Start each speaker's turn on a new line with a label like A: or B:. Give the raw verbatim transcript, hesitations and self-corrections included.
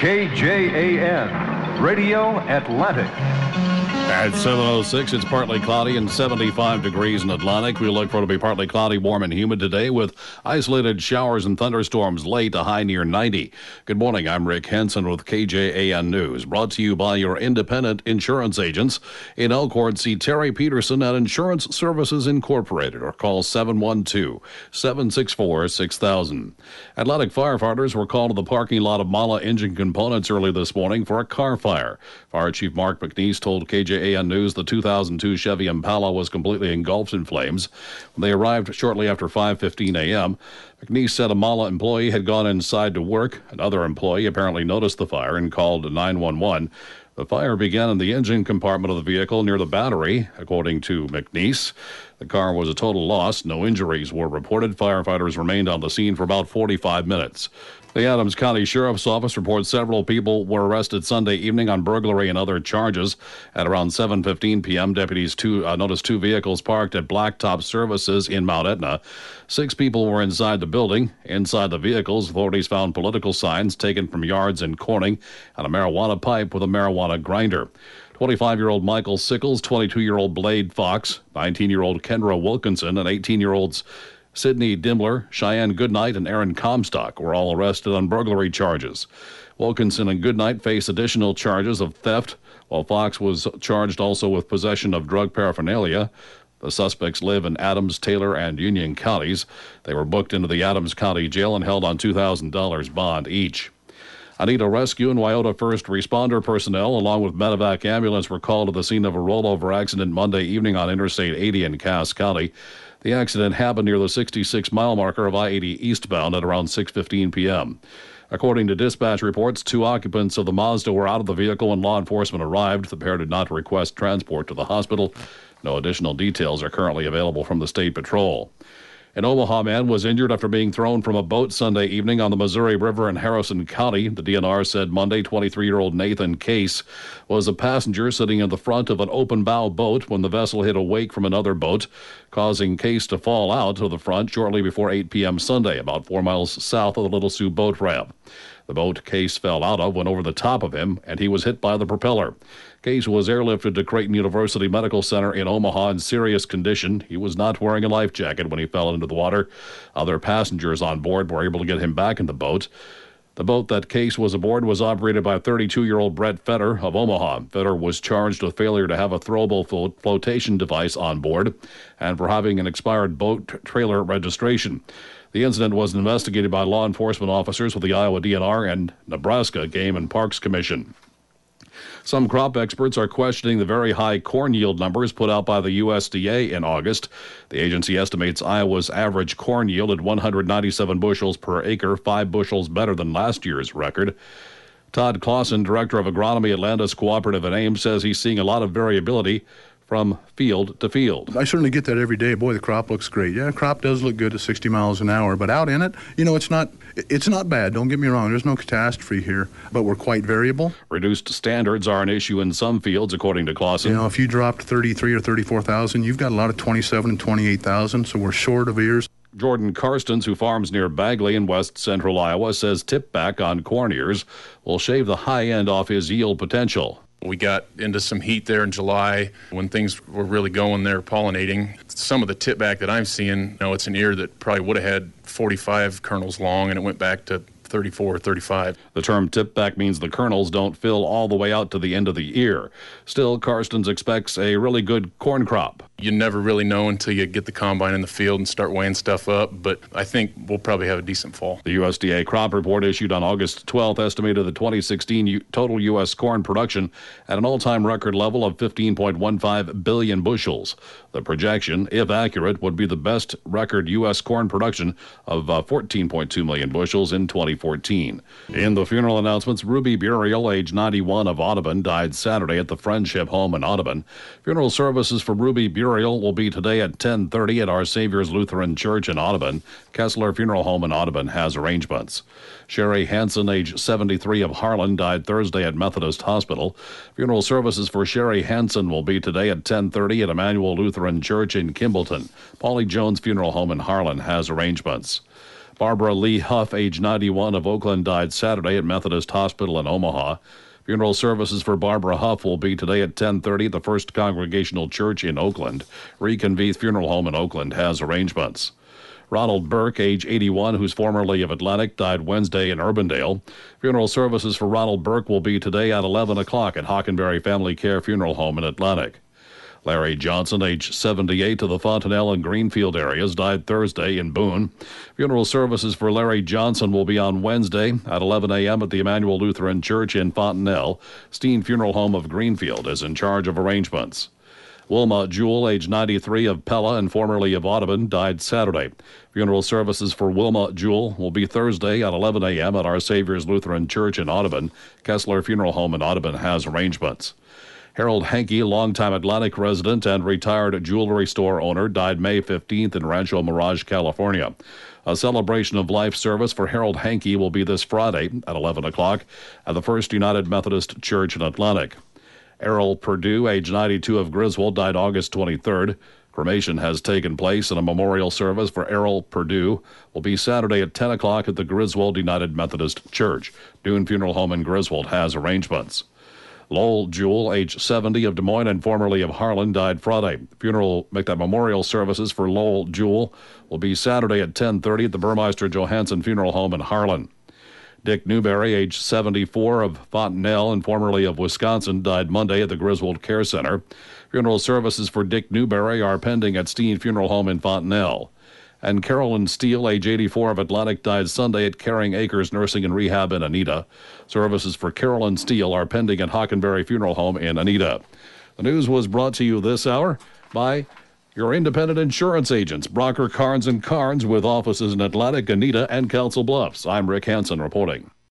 A: K J A N, Radio Atlantic.
B: At seven oh six, it's partly cloudy and seventy-five degrees in Atlantic. We look for it to be partly cloudy, warm, and humid today with isolated showers and thunderstorms late, a high near ninety. Good morning. I'm Rick Henson with K J A N News, brought to you by your independent insurance agents. In Elkhorn, see Terry Peterson at Insurance Services Incorporated or call seven one two, seven six four, six thousand. Atlantic firefighters were called to the parking lot of Mala Engine Components early this morning for a car fire. Fire Chief Mark McNeese told K J A N News the two thousand two Chevy Impala was completely engulfed in flames. When they arrived shortly after five fifteen a.m., McNeese said a Mala employee had gone inside to work. Another employee apparently noticed the fire and called nine one one. The fire began in the engine compartment of the vehicle near the battery, according to McNeese. The car was a total loss. No injuries were reported. Firefighters remained on the scene for about forty-five minutes. The Adams County Sheriff's Office reports several people were arrested Sunday evening on burglary and other charges. At around seven fifteen p.m., deputies two, uh, noticed two vehicles parked at Blacktop Services in Mount Etna. Six people were inside the building. Inside the vehicles, authorities found political signs taken from yards in Corning and a marijuana pipe with a marijuana grinder. twenty-five-year-old Michael Sickles, twenty-two-year-old Blade Fox, nineteen-year-old Kendra Wilkinson, and eighteen-year-olds Sidney Dimmler, Cheyenne Goodnight, and Aaron Comstock were all arrested on burglary charges. Wilkinson and Goodnight face additional charges of theft, while Fox was charged also with possession of drug paraphernalia. The suspects live in Adams, Taylor, and Union counties. They were booked into the Adams County Jail and held on two thousand dollars bond each. Anita Rescue and Wyoto First Responder personnel, along with Medevac ambulance, were called to the scene of a rollover accident Monday evening on Interstate eighty in Cass County. The accident happened near the sixty-six mile marker of I eighty eastbound at around six fifteen p.m. According to dispatch reports, two occupants of the Mazda were out of the vehicle when law enforcement arrived. The pair did not request transport to the hospital. No additional details are currently available from the State Patrol. An Omaha man was injured after being thrown from a boat Sunday evening on the Missouri River in Harrison County. The D N R said Monday twenty-three-year-old Nathan Case was a passenger sitting in the front of an open bow boat when the vessel hit a wake from another boat, causing Case to fall out of the front shortly before eight p.m. Sunday, about four miles south of the Little Sioux boat ramp. The boat Case fell out of went over the top of him, and he was hit by the propeller. Case was airlifted to Creighton University Medical Center in Omaha in serious condition. He was not wearing a life jacket when he fell into the water. Other passengers on board were able to get him back in the boat. The boat that Case was aboard was operated by thirty-two-year-old Brett Fetter of Omaha. Fetter was charged with failure to have a throwable flo- flotation device on board and for having an expired boat t- trailer registration. The incident was investigated by law enforcement officers with the Iowa D N R and Nebraska Game and Parks Commission. Some crop experts are questioning the very high corn yield numbers put out by the U S D A in August. The agency estimates Iowa's average corn yield at one hundred ninety-seven bushels per acre, five bushels better than last year's record. Todd Clausen, director of agronomy at Landis Cooperative in Ames, says he's seeing a lot of variability from field to field.
C: I certainly get that every day. Boy, the crop looks great. Yeah, crop does look good at sixty miles an hour, but out in it, you know, it's not it's not bad. Don't get me wrong. There's no catastrophe here, but we're quite variable.
B: Reduced standards are an issue in some fields, according to Clausen.
C: You know, if you dropped thirty-three or thirty-four thousand, you've got a lot of twenty-seven and twenty-eight thousand, so we're short of ears.
B: Jordan Karstens, who farms near Bagley in west central Iowa, says tip back on corn ears will shave the high end off his yield potential.
D: We got into some heat there in July when things were really going there pollinating. Some of the tip back that I'm seeing, you know, it's an ear that probably would have had forty-five kernels long and it went back to thirty-four or thirty-five.
B: The term tip back means the kernels don't fill all the way out to the end of the ear. Still, Karstens expects a really good corn crop.
D: You never really know until you get the combine in the field and start weighing stuff up, but I think we'll probably have a decent fall.
B: The U S D A crop report issued on August twelfth estimated the twenty sixteen U- total U S corn production at an all-time record level of fifteen point one five billion bushels. The projection, if accurate, would be the best record U S corn production of uh, fourteen point two million bushels in twenty fourteen. In the funeral announcements, Ruby Burial, age ninety-one, of Audubon, died Saturday at the Friendship Home in Audubon. Funeral services for Ruby Burial will be today at ten thirty at Our Savior's Lutheran Church in Audubon. Kessler Funeral Home in Audubon has arrangements. Sherry Hansen, age seventy-three, of Harlan, died Thursday at Methodist Hospital. Funeral services for Sherry Hansen will be today at ten thirty at Emmanuel Lutheran Church in Kimballton. Paulie Jones Funeral Home in Harlan has arrangements. Barbara Lee Huff, age ninety-one, of Oakland, died Saturday at Methodist Hospital in Omaha. Funeral services for Barbara Huff will be today at ten thirty at the First Congregational Church in Oakland. Reconvene Funeral Home in Oakland has arrangements. Ronald Burke, age eighty-one, who's formerly of Atlantic, died Wednesday in Urbandale. Funeral services for Ronald Burke will be today at eleven o'clock at Hockenberry Family Care Funeral Home in Atlantic. Larry Johnson, age seventy-eight, of the Fontanelle and Greenfield areas, died Thursday in Boone. Funeral services for Larry Johnson will be on Wednesday at eleven a.m. at the Emmanuel Lutheran Church in Fontanelle. Steen Funeral Home of Greenfield is in charge of arrangements. Wilma Jewell, age ninety-three, of Pella and formerly of Audubon, died Saturday. Funeral services for Wilma Jewell will be Thursday at eleven a.m. at Our Savior's Lutheran Church in Audubon. Kessler Funeral Home in Audubon has arrangements. Harold Henke, longtime Atlantic resident and retired jewelry store owner, died May fifteenth in Rancho Mirage, California. A celebration of life service for Harold Henke will be this Friday at eleven o'clock at the First United Methodist Church in Atlantic. Errol Perdue, age ninety-two, of Griswold, died August twenty-third. Cremation has taken place, and a memorial service for Errol Perdue will be Saturday at ten o'clock at the Griswold United Methodist Church. Dune Funeral Home in Griswold has arrangements. Lowell Jewell, age seventy, of Des Moines and formerly of Harlan, died Friday. Funeral memorial services for Lowell Jewell will be Saturday at ten thirty at the Burmeister Johansson Funeral Home in Harlan. Dick Newberry, age seventy-four, of Fontanelle and formerly of Wisconsin, died Monday at the Griswold Care Center. Funeral services for Dick Newberry are pending at Steen Funeral Home in Fontanelle. And Carolyn Steele, age eighty-four, of Atlantic, died Sunday at Caring Acres Nursing and Rehab in Anita. Services for Carolyn Steele are pending at Hockenberry Funeral Home in Anita. The news was brought to you this hour by your independent insurance agents, Brocker, Carnes and Carnes, with offices in Atlantic, Anita, and Council Bluffs. I'm Rick Hansen reporting.